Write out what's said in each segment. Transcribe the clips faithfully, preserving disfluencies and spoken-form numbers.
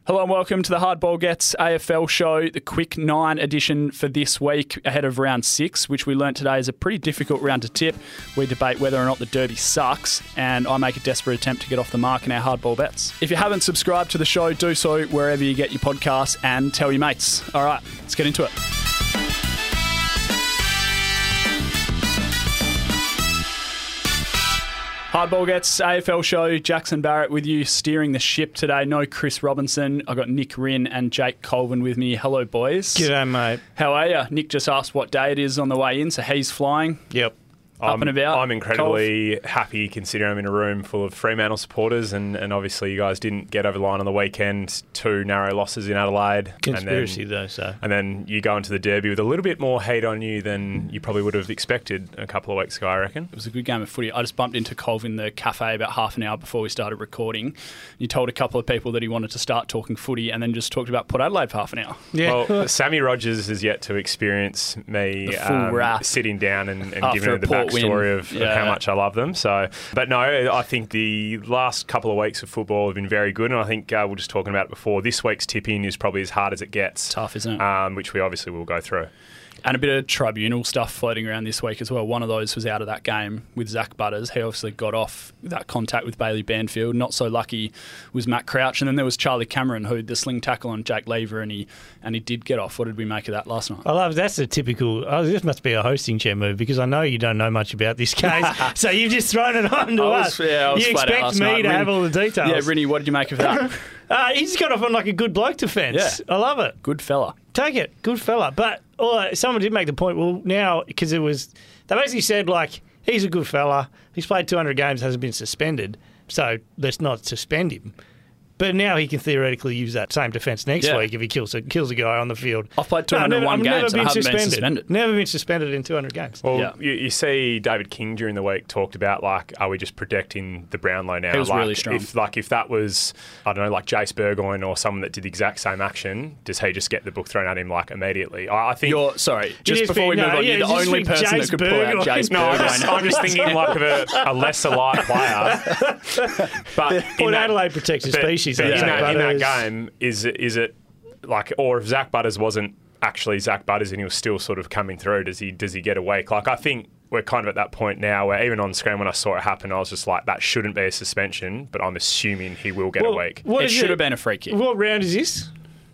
Hello and welcome to the Hardball Gets A F L show, the quick nine edition for this week ahead of round six, which we learnt today is a pretty difficult round to tip. We debate whether or not the Derby sucks, and I make a desperate attempt to get off the mark in our Hardball Bets. If you haven't subscribed to the show, do so wherever you get your podcasts and tell your mates. All right, let's get into it. Hardball Gets A F L show, Jackson Barrett with you, steering the ship today. No Chris Robinson. I've got Nick Rinn and Jake Colvin with me. Hello, boys. G'day, mate. How are you? Nick just asked what day it is on the way in, so he's flying. Yep. Up I'm, and about. I'm incredibly Colv. happy considering I'm in a room full of Fremantle supporters and, and obviously you guys didn't get over the line on the weekend. Two narrow losses in Adelaide. Conspiracy and then, though, so. And then you go into the Derby with a little bit more hate on you than you probably would have expected a couple of weeks ago, I reckon. It was a good game of footy. I just bumped into Colv in the cafe about half an hour before we started recording. He told a couple of people that he wanted to start talking footy and then just talked about Port Adelaide for half an hour. Yeah. Well, Sammy Rogers has yet to experience me um, sitting down and, and giving her the backstory win. of Yeah. how much I love them. So, but no, I think the last couple of weeks of football have been very good, and I think uh, we were just talking about it before. This week's tipping is probably as hard as it gets. Tough, isn't it? Um, which we obviously will go through. And a bit of tribunal stuff floating around this week as well. One of those was out of that game with Zach Butters. He obviously got off that contact with Bailey Banfield. Not so lucky was Matt Crouch. And then there was Charlie Cameron, who the sling tackle on Jake Lever, and he and he did get off. What did we make of that last night? I love that's a typical. Oh, this must be a hosting chair move because I know you don't know much about this case. So you've just thrown it on to I us. Was, yeah, I was you flat expect out me night. to Rin, have all the details. Yeah, Rinny, what did you make of that? uh, he's got off on like a good bloke defence. Yeah. I love it. Good fella. Take it. Good fella. But oh, someone did make the point, well, now, because it was, they basically said, like, he's a good fella. He's played two hundred games, hasn't been suspended, so let's not suspend him. But now he can theoretically use that same defence next Yeah. week if he kills a, kills a guy on the field. I've played two hundred one no, never, games and I haven't suspended. been suspended. Never been suspended in two hundred games. Well, Yeah. you, you see David King during the week talked about, like, are we just protecting the Brownlow now? He was like, really strong. If, like, if that was, I don't know, like Jace Burgoyne or someone that did the exact same action, does he just get the book thrown at him, like, immediately? I, I think... You're, sorry, just just before we be- move no, on, yeah, you're the just only be person Jace that could pull out Burgoyne. Jace No, I'm Burgoyne. just, I'm just thinking like of a, a lesser light player. But in Port that- Adelaide protects a but- species. But though, in, Zach that, in that Butters. game, is it, is it like, or if Zach Butters wasn't actually Zach Butters and he was still sort of coming through, does he does he get a week? Like, I think we're kind of at that point now where even on screen when I saw it happen, I was just like, that shouldn't be a suspension, but I'm assuming he will get Well, a week. what It is should have been a free kick. What round is this?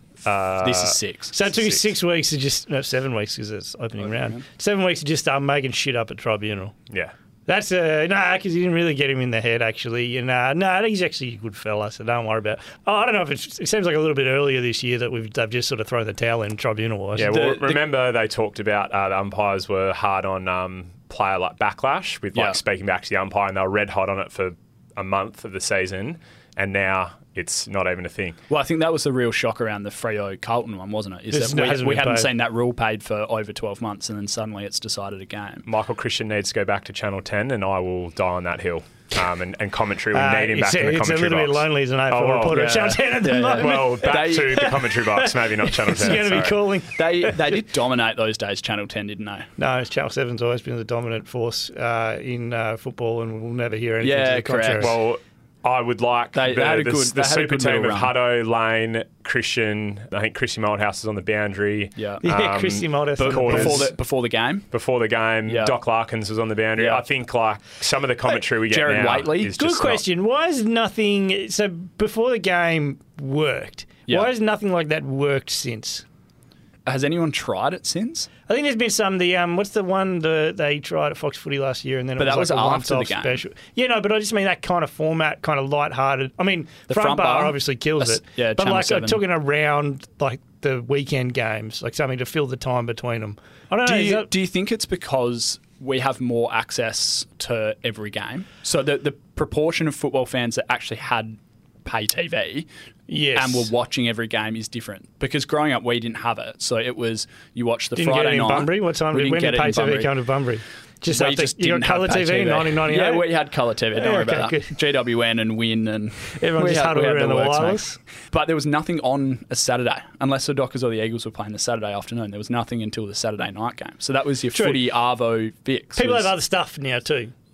Uh, This is six. So it took you six. six weeks to just, no, seven weeks because it's opening Opening round. round. Seven weeks to just start making shit up at tribunal. Yeah. That's a, no, because he didn't really get him in the head, actually. And uh, no, he's actually a good fella, so don't worry about it. Oh, I don't know if it's, it seems like a little bit earlier this year that we've they've just sort of thrown the towel in tribunal-wise. Yeah, well, The- the- remember they talked about uh, the umpires were hard on um, player like Backlash with like Yeah. speaking back to the umpire, and they were red hot on it for a month of the season, and now it's not even a thing. Well, I think that was the real shock around the Freo Carlton one, wasn't it? Is It's- that it hasn't we, we been hadn't paid. seen that rule paid for over twelve months, and then suddenly it's decided a game. Michael Christian needs to go back to Channel ten, and I will die on that hill. Um, and, and commentary, we Uh, need him it's, back in the it's a commentary little box. bit lonely as an A F L Oh, well, reporter at yeah. Channel ten at the Yeah, yeah. moment. Well, back They- to the commentary box, maybe not Channel ten. He's going to be sorry. calling. They they did dominate those days, Channel ten, didn't they? No, Channel seven's always been the dominant force uh, in uh, football, and we'll never hear anything Yeah, to the contrary. correct. Well, I would like They- the, they had a the, good- the they had a super good team little of run. Hutto, Lane, Christian. I think Chrissy Malthouse is on the boundary. Yeah. Yeah, Um, Chrissy Malthouse But on the quarters. before the before the game, Before the game, Yeah. Doc Larkins was on the boundary. Yeah. I think like some of the commentary we get Jared now Waitley. is Good just question. Why is nothing... So before the game worked, Yeah. why has nothing like that worked since? has anyone tried it since? I think there's been some. The um, what's the one the, they tried at Fox Footy last year, and then But it that was, was like a after the once-off game. special. Yeah, no, but I just mean that kind of format, kind of light-hearted. I mean, The front, front bar, bar? obviously kills That's- it. yeah, but Channel like seven. I'm talking around like the weekend games, like something to fill the time between them. I don't know. Do is you, that- do you think it's because we have more access to every game? So the the proportion of football fans that actually had pay T V yes. and were watching every game is different. Because growing up, we didn't have it. So it was, you watch the Didn't Friday get it in night. Bunbury? What time We did, didn't when get did it pay in T V Bunbury. come to Bunbury? Just We after just you got didn't have colour pay T V in nineteen ninety-eight? Yeah, we had colour T V. Don't Yeah, worry okay, about that. good. G W N and Win and Everyone we just had- huddled we had around the works, mate. wireless. But there was nothing on a Saturday unless the Dockers or the Eagles were playing the Saturday afternoon. There was nothing until the Saturday night game. So that was your True. footy arvo fix. People was- have other stuff now too.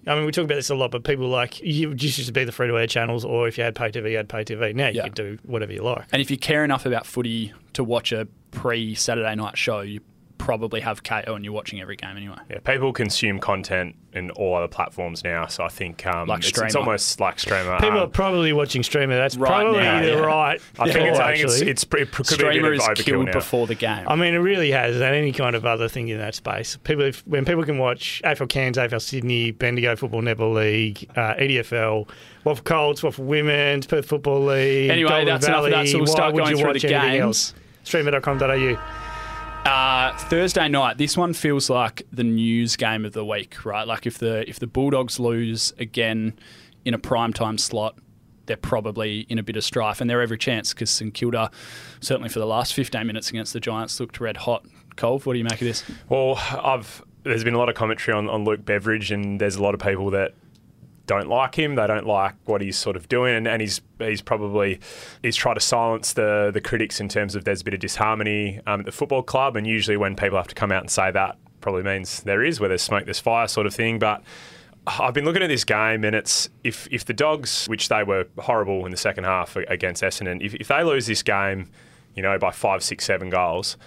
I mean, we talk about this a lot, but people like, you just used to be the free-to-air channels, or if you had pay T V, you had pay T V. Now you Yeah. can do whatever you like. And if you care enough about footy to watch a pre-Saturday night show, you probably have K O and you're watching every game anyway. Yeah, people consume content in all other platforms now, so I think um, Like it's, it's Streamer. almost like Streamer. People Um, are probably watching Streamer. That's Right probably now, the yeah. right I think, it's, call, I think it's, actually. it's pretty, it could be a Streamer bit is of overkill killed now. before the game. I mean, it really has, and any kind of other thing in that space. People, if, when people can watch A F L Cairns, A F L Sydney, Bendigo Football Netball League, uh, E D F L, Waffle Colts, Waffle Women's, Perth Football League. Anyway, Golden that's enough of Valley, that, so we'll why start would going you through watch the anything games. else? streamer dot com dot a u. Uh, Thursday night, this one feels like the news game of the week, right? Like if the if the Bulldogs lose again in a primetime slot, they're probably in a bit of strife, and they're every chance because St Kilda, certainly for the last fifteen minutes against the Giants, looked red hot. Cole, what do you make of this? Well, I've there's been a lot of commentary on, on Luke Beveridge, and there's a lot of people that don't like him. They don't like what he's sort of doing, and, and he's he's probably he's tried to silence the the critics in terms of there's a bit of disharmony um, at the football club, and usually when people have to come out and say that, probably means there is, where there's smoke, there's fire sort of thing. But I've been looking at this game, and it's if if the Dogs, which they were horrible in the second half against Essendon, if, if they lose this game, you know, by five, six, seven goals,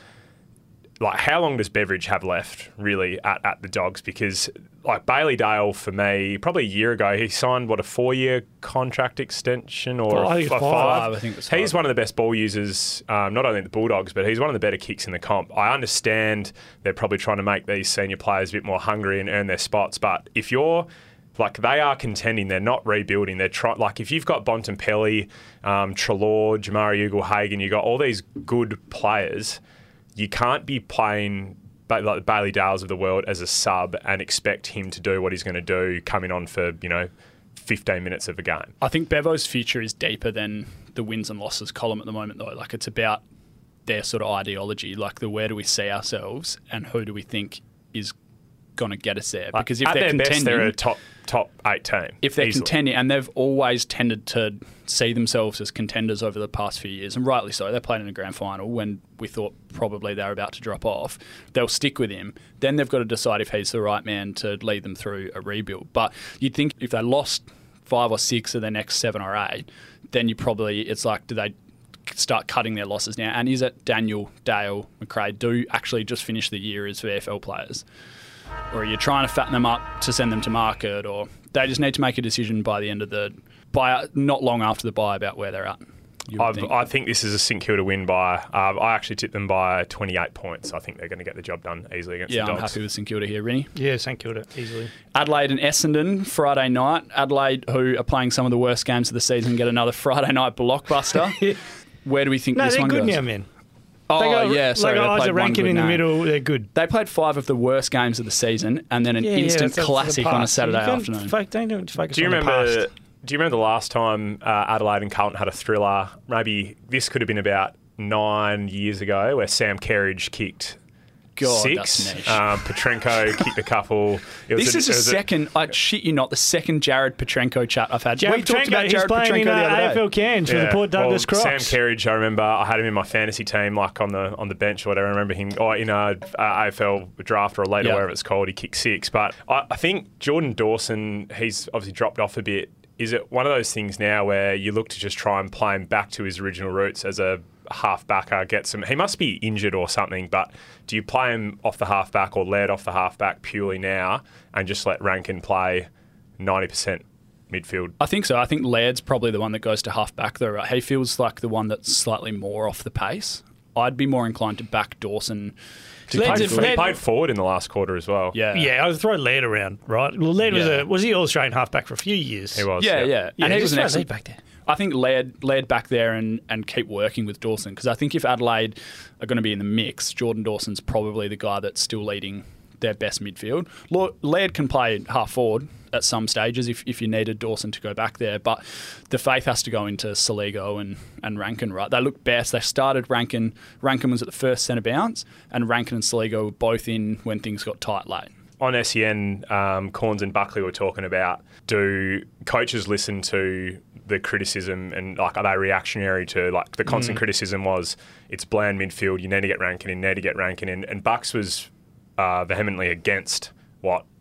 like how long does Beveridge have left really at, at the Dogs? Because like Bailey Dale, for me, probably a year ago, he signed what a four-year contract extension or Oh, I a, think it's a five. five. I think it's He's five. one of the best ball users, um, not only at the Bulldogs, but he's one of the better kicks in the comp. I understand they're probably trying to make these senior players a bit more hungry and earn their spots, but if you're like they are contending, they're not rebuilding. They're trying. Like if you've got Bontempelli, um, Treloar, Jamari Ugle-Hagan, you've got all these good players. You can't be playing ba- like Bailey Dales of the world as a sub and expect him to do what he's going to do coming on for, you know, fifteen minutes of a game. I think Bevo's future is deeper than the wins and losses column at the moment, though. Like it's about their sort of ideology, like the where do we see ourselves and who do we think is going to get us there? Because if At they're their contending, best, they're a top top eight team. if they're easily. contending, and they've always tended to see themselves as contenders over the past few years, and rightly so. They played in a grand final when we thought probably they were about to drop off. They'll stick with him. Then they've got to decide if he's the right man to lead them through a rebuild. But you'd think if they lost five or six of their next seven or eight, then you probably, it's like, do they start cutting their losses now? And is it Daniel, Dale, McRae do actually just finish the year as V F L players? Or are you trying to fatten them up to send them to market, or they just need to make a decision by the end of the, by not long after the bye about where they're at? you would I've, think. I think this is a St Kilda win by, uh, I actually tipped them by twenty-eight points. I think they're going to get the job done easily against Yeah, the I'm Dogs. happy with St Kilda here, Rennie. Yeah, St Kilda, easily. Adelaide and Essendon, Friday night. Adelaide, who are playing some of the worst games of the season, get another Friday night blockbuster. Where do we think No, this they're one good goes? now, man. Oh, They got, yeah, sorry. They got they Isaac played one Rankin good in the game. middle. They're good. They played five of the worst games of the season and then an Yeah, yeah, instant that's- that's the classic on a past. Saturday You can't afternoon. Fake, don't don't focus Do you on the remember? past. Do you remember the last time uh, Adelaide and Carlton had a thriller? Maybe this could have been about nine years ago, where Sam Kerridge kicked God, six. that's niche. Um, Petrenko kicked a couple. It was This a- is it a was a- second, I shit you not, the second Jared Petrenko chat I've had. Jared we talked Petrenko, about he's Jared playing Petrenko in the uh, other A F L day. Cairns for the Port Douglas well, Crocs. Sam Kerridge, I remember I had him in my fantasy team, like on the on the bench or whatever. I remember him or in a, a A F L draft or later, Yeah. wherever it's called. He kicked six. But I, I think Jordan Dawson, he's obviously dropped off a bit. Is it one of those things now where you look to just try and play him back to his original roots as a half backer? Get some. He must be injured or something. But do you play him off the half back or led off the half back purely now and just let Rankin play ninety percent midfield? I think so. I think Laird's probably the one that goes to half back though. Right? He feels like the one that's slightly more off the pace. I'd be more inclined to back Dawson. He Laird- played, he Laird- played forward in the last quarter as well. Yeah. Yeah, I would throw Laird around, right? Well, Laird was Yeah. a was he all Australian halfback for a few years? He was. Yeah, yeah. Yeah, and he just was an throw excellent Laird back there. I think Laird, Laird back there and, and keep working with Dawson, because I think if Adelaide are going to be in the mix, Jordan Dawson's probably the guy that's still leading their best midfield. Law- Laird can play half forward at some stages if, if you needed Dawson to go back there, but the faith has to go into Saligo and, and Rankin, right? They look best. They started Rankin. Rankin was at the first centre bounce, and Rankin and Saligo were both in when things got tight late. On S E N, um, Corns and Buckley were talking about, do coaches listen to the criticism and like are they reactionary to like the constant Mm. criticism was it's bland midfield, you need to get Rankin in, need to get Rankin in, and Bucks was uh, vehemently against what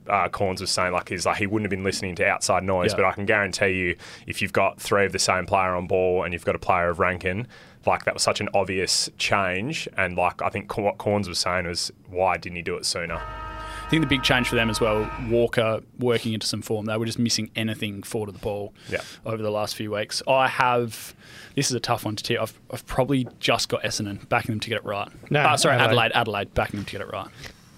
uh, Corns was saying. Like he's like he wouldn't have been listening to outside noise, Yeah. but I can guarantee you, if you've got three of the same player on ball and you've got a player of Rankin, like that was such an obvious change. And like I think what Corns was saying was, why didn't he do it sooner? I think the big change for them as well, Walker working into some form. They were just missing anything forward of the ball Yeah. over the last few weeks. I have, this is a tough one to tip. I've, I've probably just got Essendon backing them to get it right. No, uh, sorry, Adelaide. Adelaide. Adelaide backing them to get it right.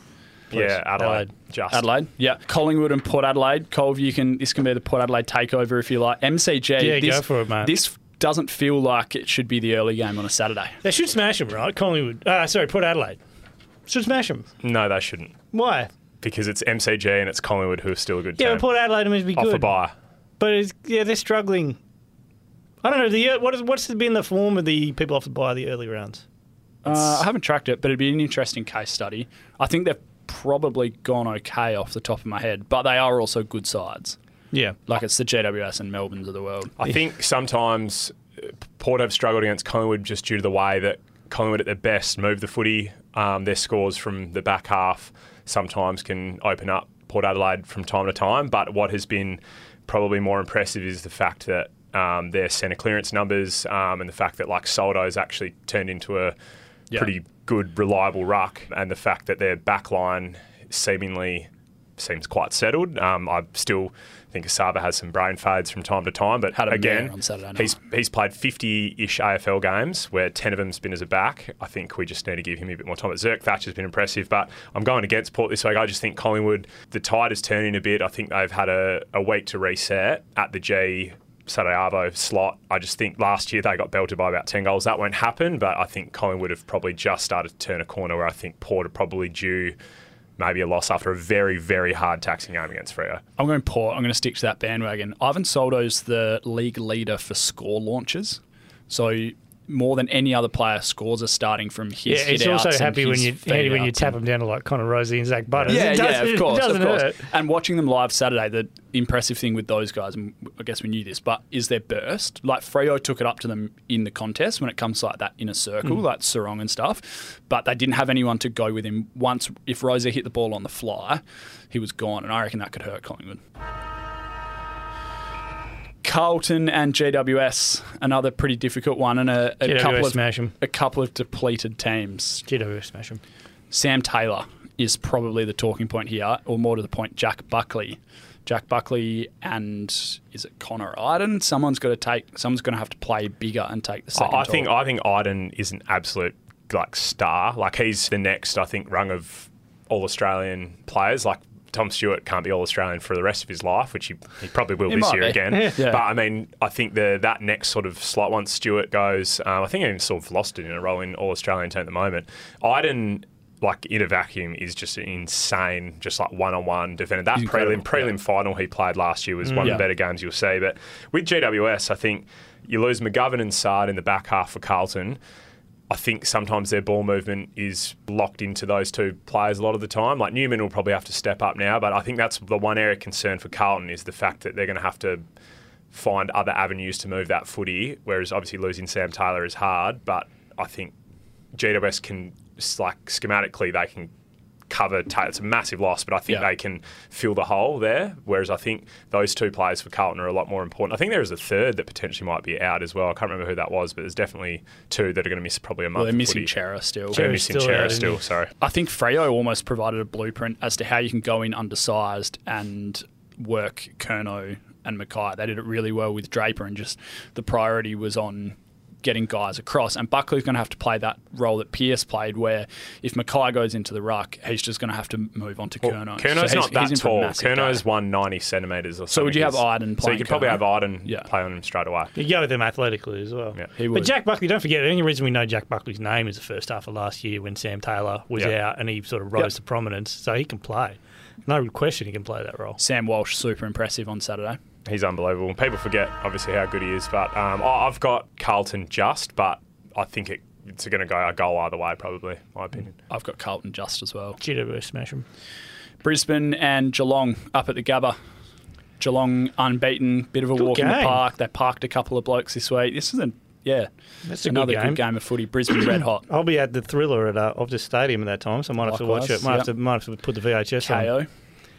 Yeah, Adelaide. Adelaide. Just Adelaide, yeah. Collingwood and Port Adelaide. Colv, you can. This can be the Port Adelaide takeover if you like. M C G. Yeah, this, go for it, mate. This doesn't feel like it should be the early game on a Saturday. They should smash them, right? Collingwood. Uh, sorry, Port Adelaide. Should smash them. No, they shouldn't. Why? Because it's M C G and it's Collingwood, who are still a good Yeah, team. but Port Adelaide must be Off good. a bye. But it's, yeah, they're struggling. I don't know. The what is what's been the form of the people off the bye the early rounds? Uh, I haven't tracked it, but it'd be an interesting case study. I think they've probably gone okay off the top of my head, but they are also good sides. Yeah. Like it's the G W S and Melbournes of the world. I think sometimes uh, Port have struggled against Collingwood just due to the way that Collingwood at their best move the footy. Um, their scores from the back half sometimes can open up Port Adelaide from time to time. But what has been probably more impressive is the fact that um, their centre clearance numbers um, and the fact that like Soldo's actually turned into a Yeah. pretty good, reliable ruck, and the fact that their back line seemingly seems quite settled. Um, I still think Asaba has some brain fades from time to time, but Had him again, there on Saturday night. he's he's played fifty-ish A F L games where ten of them's been as a back. I think we just need to give him a bit more time. But Zerk Thatcher's been impressive, but I'm going against Port this week. I just think Collingwood, the tide is turning a bit. I think they've had a, a week to reset at the G Saturday Arvo slot. I just think last year they got belted by about ten goals. That won't happen, but I think Collingwood have probably just started to turn a corner where I think Port are probably due maybe a loss after a very, very hard taxing game against Freo. I'm going Port. I'm going to stick to that bandwagon. Ivan Soldo's the league leader for score launches. So more than any other player, scores are starting from his Yeah, it's hit-outs also and happy when his you handy when you feed-outs tap and- them down to like Connor Rosie and Zach Butters. Yeah, it yeah, doesn't, of course, it doesn't of course. hurt. And watching them live Saturday, the impressive thing with those guys, and I guess we knew this, but is their burst. Like Freo took it up to them in the contest when it comes to like that inner circle, Mm. like Sarong and stuff, but they didn't have anyone to go with him. Once, if Rosie hit the ball on the fly, he was gone, and I reckon that could hurt Collingwood. Carlton and G W S, another pretty difficult one, and a, a G W S couple of smash 'em. a couple of depleted teams. G W S smash them. Sam Taylor is probably the talking point here, or more to the point, Jack Buckley. Jack Buckley and is it Connor Iden? Someone's got to take. Someone's going to have to play bigger and take the second. I, I think tall. I think Iden is an absolute like star. Like he's the next, I think, rung of all Australian players. Like Tom Stewart can't be all Australian for the rest of his life, which he, he probably will He this might year be. again. Yeah. But I mean, I think the that next sort of slot once Stewart goes, um, I think he sort of lost it in a role in all Australian team at the moment. Iden, like in a vacuum, is just an insane, just like one-on-one defender. That He's prelim incredible, prelim yeah. final he played last year was one Yeah. of the better games you'll see. But with G W S, I think you lose McGovern and Sard in the back half for Carlton. I think sometimes their ball movement is locked into those two players a lot of the time. Like Newman will probably have to step up now, but I think that's the one area of concern for Carlton is the fact that they're going to have to find other avenues to move that footy, whereas obviously losing Sam Taylor is hard, but I think G W S can, like schematically, they can cover Taylor. It's a massive loss, but I think Yeah. they can fill the hole there, whereas I think those two players for Carlton are a lot more important. I think there is a third that potentially might be out as well. I can't remember who that was, but there's definitely two that are going to miss probably a month Well, they're of missing footy. Chera still. They're Chera's missing still Chera out, isn't still, he? sorry. I think Freo almost provided a blueprint as to how you can go in undersized and work Kerno and Mackay. They did it really well with Draper, and just the priority was on getting guys across. And Buckley's going to have to play that role that Pearce played, where if Mackay goes into the ruck, he's just going to have to move on to Well, Kerno. Kerno's So he's- not that he's in for a tall. massive Kerno's day. one ninety centimetres or something. So would you have He's- Iden So playing you could probably Kerno? have Iden Yeah. play on him straight away. You go with them athletically as well. Yeah. He But would. Jack Buckley, don't forget, the only reason we know Jack Buckley's name is the first half of last year when Sam Taylor was Yeah. out and he sort of rose Yep. to prominence, so he can play. No question he can play that role. Sam Walsh, super impressive on Saturday. He's unbelievable. People forget, obviously, how good he is. But um, I- I've got Carlton just, but I think it, it's going to go a goal either way, probably, my opinion. I've got Carlton just as well. G W S smash him. Brisbane and Geelong up at the Gabba. Geelong unbeaten, bit of a Good walk in the game. park. They parked a couple of blokes this week. This is a yeah, That's a another good game. good game of footy. Brisbane red hot. I'll be at the Thriller at uh, Optus Stadium at that time, so I might have to watch Likewise, it. Might have yep. to might have to put the V H S on. K O.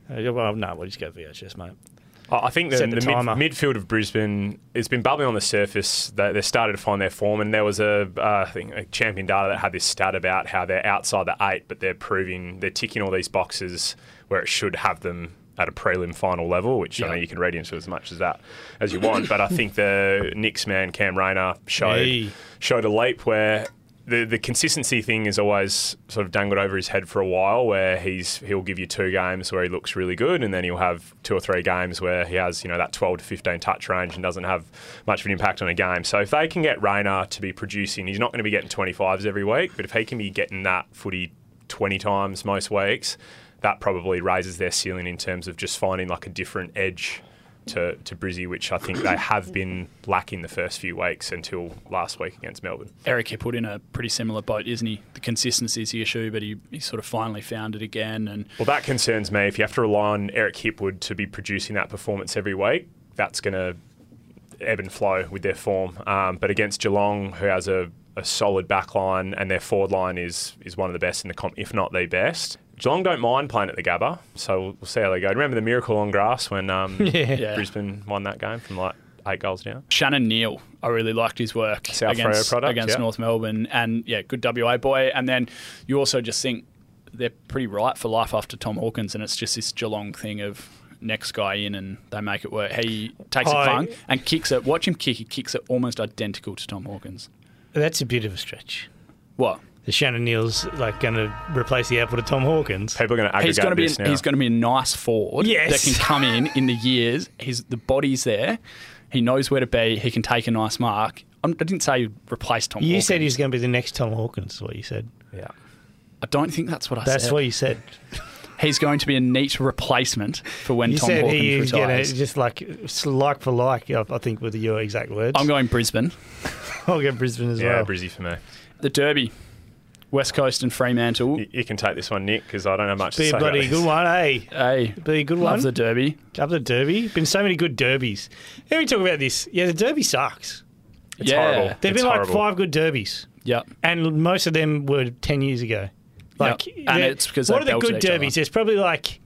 Uh, well, no, we'll just go V H S, mate. I I think the, Set the the mid, timer. midfield of Brisbane, it's been bubbling on the surface. They, they started to find their form, and there was a, uh, I think, a champion data that had this stat about how they're outside the eight, but they're proving they're ticking all these boxes where it should have them at a prelim final level, which I Yeah. know you can read into as much as that as you want. But I think the Knicks man Cam Rayner showed Hey. showed a leap where. The the consistency thing is always sort of dangled over his head for a while, where he's he'll give you two games where he looks really good, and then he'll have two or three games where he has, you know, that twelve to fifteen touch range and doesn't have much of an impact on a game. So if they can get Rayner to be producing, he's not going to be getting twenty-fives every week, but if he can be getting that footy twenty times most weeks, that probably raises their ceiling in terms of just finding like a different edge to, to Brizzy, which I think they have been lacking the first few weeks until last week against Melbourne. Eric Hipwood in a pretty similar boat, isn't he? The consistency is the issue, but he, he sort of finally found it again. And Well, that concerns me. If you have to rely on Eric Hipwood to be producing that performance every week, that's going to ebb and flow with their form. Um, but against Geelong, who has a, a solid back line and their forward line is is one of the best in the comp, if not the best. Geelong don't mind playing at the Gabba, so we'll, we'll see how they go. Remember the miracle on grass when um, Yeah. Yeah. Brisbane won that game from like eight goals down? Shannon Neal, I really liked his work South Freo against, product, against yeah. North Melbourne. And, yeah, good W A boy. And then you also just think they're pretty right for life after Tom Hawkins, and it's just this Geelong thing of next guy in and they make it work. He takes Hi. a plung and kicks it. Watch him kick. He kicks it almost identical to Tom Hawkins. That's a bit of a stretch. What? The Shannon Neal's like going to replace the output of Tom Hawkins. People are going to aggregate He's going to be this an, now. he's going to be a nice forward Yes. that can come in in the years. He's the body's there. He knows where to be. He can take a nice mark. I'm, I didn't say replace Tom. You Hawkins. said he's going to be the next Tom Hawkins, is what you said. yeah. I don't think that's what I That's said. what you said. He's going to be a neat replacement for when You Tom said Hawkins he is going to, retires. just like, it's like for like, I I think, with your exact words. I'm going Brisbane. I'll go Brisbane as Yeah, well. Brizzy for me. The Derby, West Coast and Fremantle. You, you can take this one, Nick, because I don't have much to Be say a bloody about good this. one, eh? Hey, Be a good love one. the Derby. Love the Derby. Been so many good derbies. Let me talk about this. Yeah, the Derby sucks. It's Yeah. horrible. There've It's been like horrible. five good derbies, Yep. and most of them were ten years ago. Like, Yep. And they're- it's because what they are the belted good each other. derbies? There's probably like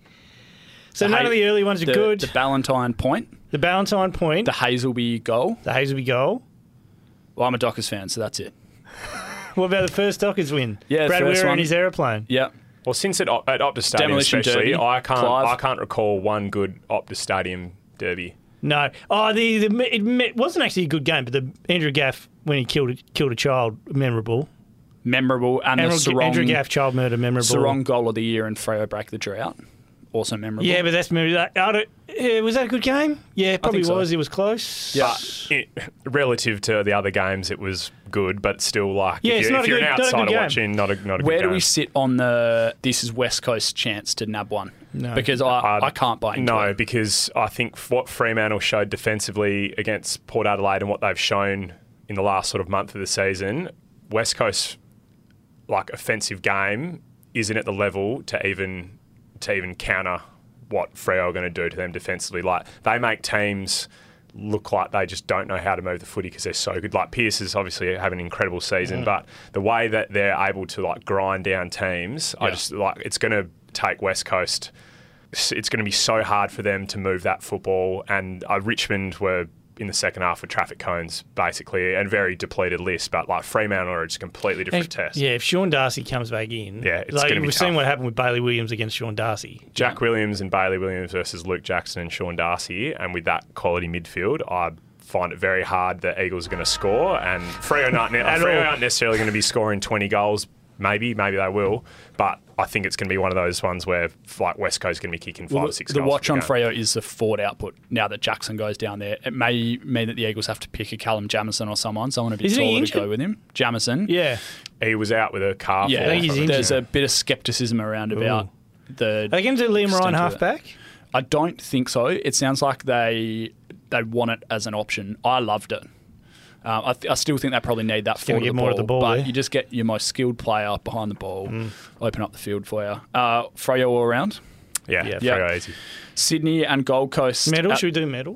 so The none Ha- of the early ones are the, good. The Ballantine Point, The Ballantine Point, the the, Hazelby goal. Hazelby goal. Well, I'm a Dockers fan, so that's it. What about the first Dockers win? Yeah, Brad first Weir one. and his aeroplane. Yep. Well, since at, at Optus Stadium Demolition especially, Derby, I can't Clive. I can't recall one good Optus Stadium derby. No, oh, the, the it me- wasn't actually a good game, but the Andrew Gaff when he killed killed a child, memorable. Memorable. And Andrew, the Sarong, Andrew Gaff child murder, memorable. Sarong goal of the year and Freo break the drought. Also memorable. Yeah, but that's memorable. I don't, uh, was that a good game? Yeah, it probably think so. was. It was close. Yeah. But it, relative to the other games, it was good, but still, like, Yeah, if, it's you, not if a you're good- an not a good outsider game. watching, not a, not a Where good do game. we sit on the this is West Coast chance to nab one? No. Because I, Uh, I can't buy into No, it. because I think what Fremantle showed defensively against Port Adelaide and what they've shown in the last sort of month of the season, West Coast, like, offensive game isn't at the level to even to even counter what Freo are going to do to them defensively. Like, they make teams look like they just don't know how to move the footy because they're so good. Like, Pearce is obviously having an incredible season, Yeah. but the way that they're able to, like, grind down teams, I Yeah. just, like, it's going to take West Coast. It's going to be so hard for them to move that football. And uh, Richmond were in the second half with traffic cones, basically, and very depleted list. But, like, Fremantle are just a completely different If- test. Yeah, if Sean Darcy comes back in, Yeah, it's like, gonna be we've tough. seen what happened with Bailey Williams against Sean Darcy. Jack Williams and Bailey Williams versus Luke Jackson and Sean Darcy, and with that quality midfield, I find it very hard that Eagles are going to score, and Freo aren't, At Freo all. aren't necessarily going to be scoring twenty goals. Maybe, maybe they will, but I think it's going to be one of those ones where, like, West Coast is going to be kicking five Well, or the, six the goals. watch per on game. Freo is the forward output. Now that Jackson goes down there, it may mean that the Eagles have to pick a Callum Jamison or someone, someone a bit Isn't he taller to injured? go with him. Jamison. Yeah, He was out with a calf. Yeah, or think he's something. there's a bit of scepticism around about the. are they going to do Liam extent Ryan of it. halfback? I don't think so. It sounds like they they want it as an option. I loved it. Um, I, th- I still think they probably need that gonna forward get of the more ball, of the ball but there. you just get your most skilled player behind the ball, Mm. open up the field for you. Uh, Freo all around. Yeah, Yeah. Freo Yeah. easy. Sydney and Gold Coast. Medal? at- Should we do medal?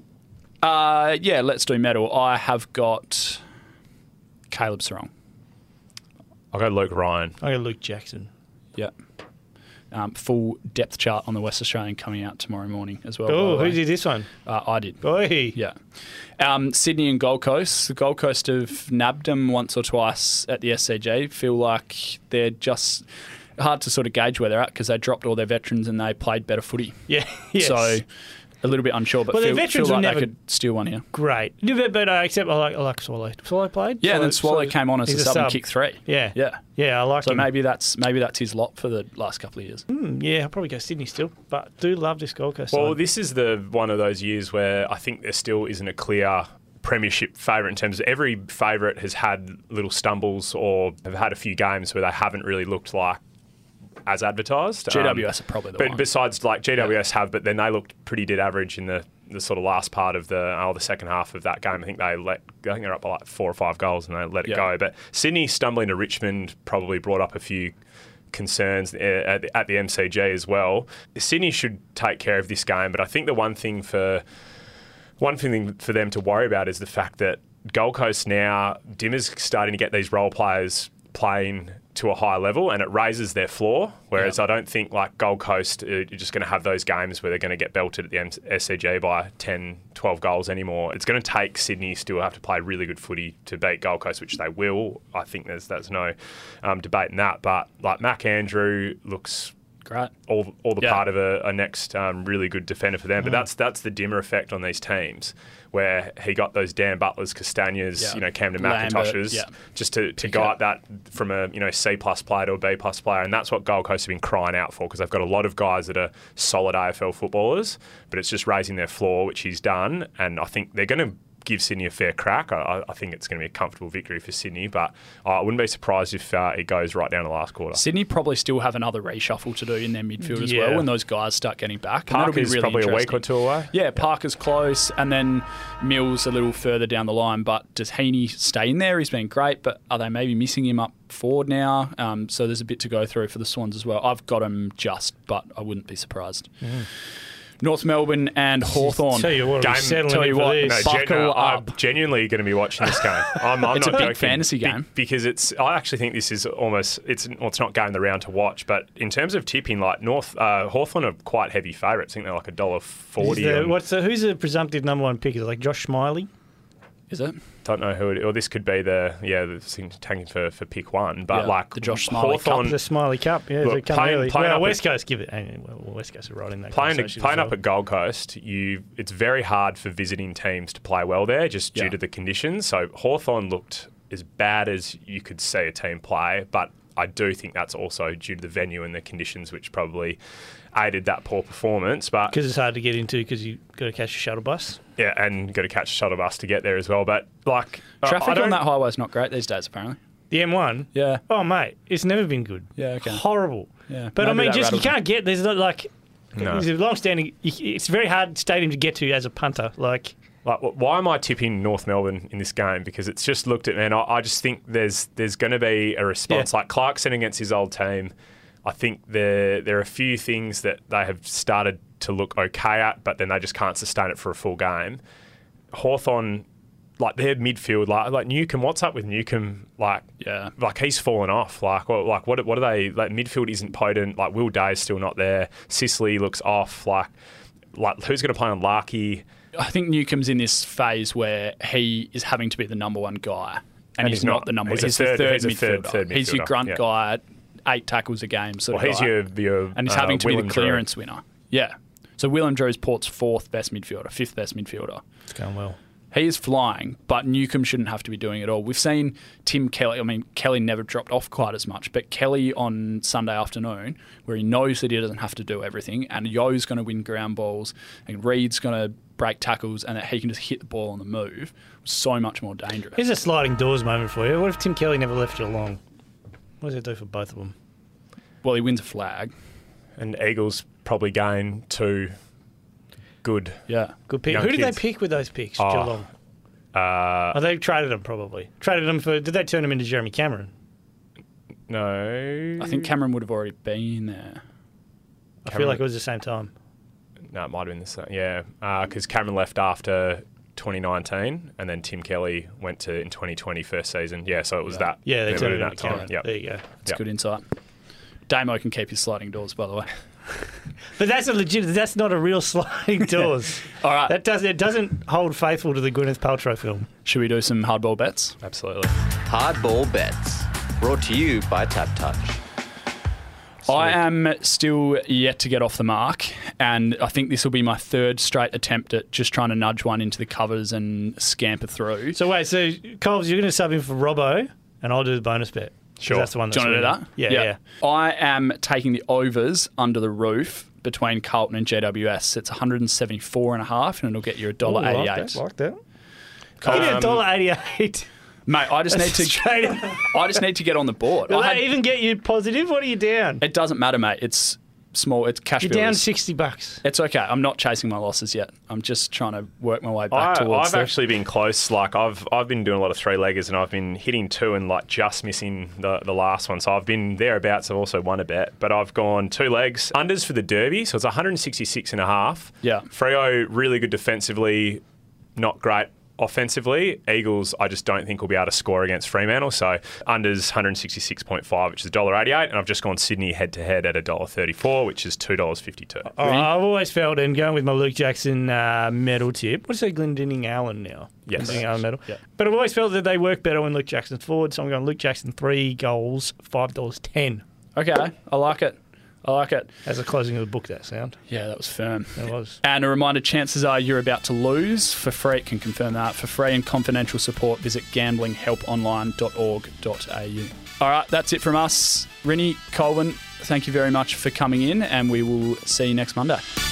Uh, yeah, let's do medal. I have got Caleb Sarong. I'll go Luke Ryan. I got Luke Jackson. Yeah. Um, full depth chart on the West Australian coming out tomorrow morning as well. Oh, by the who way. did this one? Uh, I did. Boy. Yeah. Um, Sydney and Gold Coast. The Gold Coast have nabbed them once or twice at the S C G. Feel like they're just hard to sort of gauge where they're at because they dropped all their veterans and they played better footy. Yeah. Yes. So a little bit unsure, but Well, their feel, veterans feel were like never they could steal one here. Great. But, but uh, except I like, I like Swallow. Swallow played? Yeah, and then Swallow came on as he's a sub, and kicked three. Yeah. Yeah. Yeah, I like So him. maybe that's maybe that's his lot for the last couple of years. Mm, yeah, I'll probably go Sydney still, but do love this Gold Coast Well, side. this is the one of those years where I think there still isn't a clear premiership favourite in terms of every favourite has had little stumbles or have had a few games where they haven't really looked like as advertised. G W S um, are probably the but one. besides, like G W S have, but then they looked pretty dead average in the, the sort of last part of the oh, the second half of that game. I think they let I think they're up by like four or five goals and they let it Yeah. go. But Sydney stumbling to Richmond probably brought up a few concerns at the, at the M C G as well. Sydney should take care of this game, but I think the one thing for one thing for them to worry about is the fact that Gold Coast now, Dimmer's starting to get these role players playing to a high level and it raises their floor, whereas Yeah. I don't think like Gold Coast are just going to have those games where they're going to get belted at the S C G by ten, twelve goals anymore. It's going to take Sydney still have to play really good footy to beat Gold Coast, which they will. I think there's there's no um, debate in that. But like Mac Andrew looks Great. all all the Yeah. part of a, a next um, really good defender for them. But that's that's the Dimmer effect on these teams, where he got those Dan Butlers, Castagnas, Yeah. you know, Camden Lambert, McIntoshes, yeah. just to, to Pick go up. at that from a you know C plus player to a B plus player, and that's what Gold Coast have been crying out for because they've got a lot of guys that are solid A F L footballers, but it's just raising their floor, which he's done, and I think they're going to give Sydney a fair crack. I, I think it's going to be a comfortable victory for Sydney, but uh, I wouldn't be surprised if uh, it goes right down to the last quarter. Sydney probably still have another reshuffle to do in their midfield as Yeah. well when those guys start getting back. And that'll be Parker's really probably a week or interesting. two away. Yeah, Parker's close, and then Mills a little further down the line. But does Heaney stay in there? He's been great, but are they maybe missing him up forward now? Um, so there's a bit to go through for the Swans as well. I've got him just, but I wouldn't be surprised. North Melbourne and Hawthorn. Tell you what, Game- I'm settling tell in you for what, this. No, Buckle gen- uh, up. I'm genuinely going to be watching this game. I'm, I'm It's not a big joking. fantasy Be- game. because it's. I actually think this is almost. It's well, it's not going the round to watch, but in terms of tipping, like North uh, Hawthorn are quite heavy favourites. I think they're like a dollar Is forty. the- on- what's the, who's the presumptive number one pick? Is it like Josh Smiley? Is it? Don't know who it. Or this could be the yeah the thing tanking for, for pick one, but Yeah, like the Josh Smiley Cup. Hawthorn The Smiley Cup, yeah. Look, they come playing- early. playing well, up West at- Coast give it. eh, Well, West Coast are right in that Playing, conversation playing as up well. at Gold Coast, you it's very hard for visiting teams to play well there just due Yeah. to the conditions. So Hawthorn looked as bad as you could see a team play, but I do think that's also due to the venue and the conditions, which probably aided that poor performance. But Because it's hard to get into because you got to catch a shuttle bus. yeah, and got to catch a shuttle bus to get there as well. But like I- I Traffic don't- on that highway's not great these days, apparently. The M one. Yeah. Oh mate, it's never been good. Yeah, okay. Horrible. Yeah, But I maybe mean, that just you rattles can't get. There's not like. No. There's a long-standing. It's a very hard stadium to get to as a punter. Like. Like, wh- why am I tipping North Melbourne in this game? Because it's just looked at, man, I, I just think there's there's going to be a response. Yeah. Like Clarkson against his old team, I think there there are a few things that they have started to look okay at, but then they just can't sustain it for a full game. Hawthorn, like their midfield, like like Newcomb, what's up with Newcomb? Like, Yeah. like he's fallen off. Like, what, like what what are they? Like midfield isn't potent. Like Will Day's still not there. Sicily looks off. Like, like who's going to play on Larkey? I think Newcomb's in this phase where he is having to be the number one guy, and, And he's, he's not, not. the number. He's He's, a the third- third he's a midfielder. third- third He's your midfielder, grunt yeah. guy, eight tackles a game sort Well, of he's guy. your, your and he's uh, having to be Willem the Drew. clearance winner. Yeah. So Willem Drew's Port's fourth best midfielder, fifth best midfielder. It's going well. He is flying, but Newcomb shouldn't have to be doing it all. We've seen Tim Kelly. I mean, Kelly never dropped off quite as much, but Kelly on Sunday afternoon, where he knows that he doesn't have to do everything, and Yo's going to win ground balls, and Reed's going to break tackles, and that he can just hit the ball on the move, was so much more dangerous. Here's a sliding doors moment for you. What if Tim Kelly never left you along? What does that do for both of them? Well, he wins a flag. And Eagles probably gain two good. Yeah. Good pick. Young Who did kids. they pick with those picks? Oh. Geelong. Uh, Oh, they traded them probably. Traded them for. Did they turn them into Jeremy Cameron? no. I think Cameron would have already been there. I Cameron- feel like it was the same time. No, it might have been the same. Yeah, because Cameron left after twenty nineteen, and then Tim Kelly went to in twenty twenty first season. Yeah, so it was that. Yeah, they it turned was it that into time. Cameron. Yep. There you go. It's Yep. good insight. Damo can keep his sliding doors, by the way. But that's a legit. That's not a real sliding doors. All right. That does it doesn't hold faithful to the Gwyneth Paltrow film. Should we do some hardball bets? Absolutely. Hardball bets. Brought to you by Tap Touch. I am still yet to get off the mark, and I think this will be my third straight attempt at just trying to nudge one into the covers and scamper through. So wait, so Coles, you're going to sub in for Robbo, and I'll do the bonus bet. Sure. That's the one. That's Do you want to do winning. that? Yeah, yeah. I am taking the overs under the roof between Carlton and G W S. It's one seventy-four and a half, and it'll get you a dollar Ooh, eighty-eight. Like that. Like that. Give me a Um, dollar eighty-eight. Mate, I just need to. Straight up. I just need to get on the board. Will I that had- even get you positive? What are you down? it doesn't matter, mate. It's small. It's cash You're down builders. sixty bucks. It's okay. I'm not chasing my losses yet. I'm just trying to work my way back I, towards I've the- actually been close. Like I've I've been doing a lot of three leggers, and I've been hitting two and like just missing the, the last one. So I've been thereabouts. I've also won a bet, but I've gone two legs unders for the Derby. So it's one sixty-six and a half. Yeah. Freo really good defensively, not great offensively. Eagles, I just don't think will be able to score against Fremantle. So unders one sixty-six point five, which is one dollar eighty-eight, and I've just gone Sydney head to head at one dollar thirty-four, which is two dollars fifty-two. Oh, I've always felt, and going with my Luke Jackson uh, medal tip. What's that, Glendinning Allen now? Yes. Glendinning Allen medal. Yeah. But I've always felt that they work better when Luke Jackson's forward, so I'm going Luke Jackson three goals, five dollars ten. Okay, I like it. I like it. As a closing of the book, that sound. Yeah, that was firm. That was. And a reminder, chances are you're about to lose. For free, can confirm that. For free and confidential support, visit gambling help online dot org dot a u. All right, that's it from us. Rinny, Colwyn, thank you very much for coming in, and we will see you next Monday.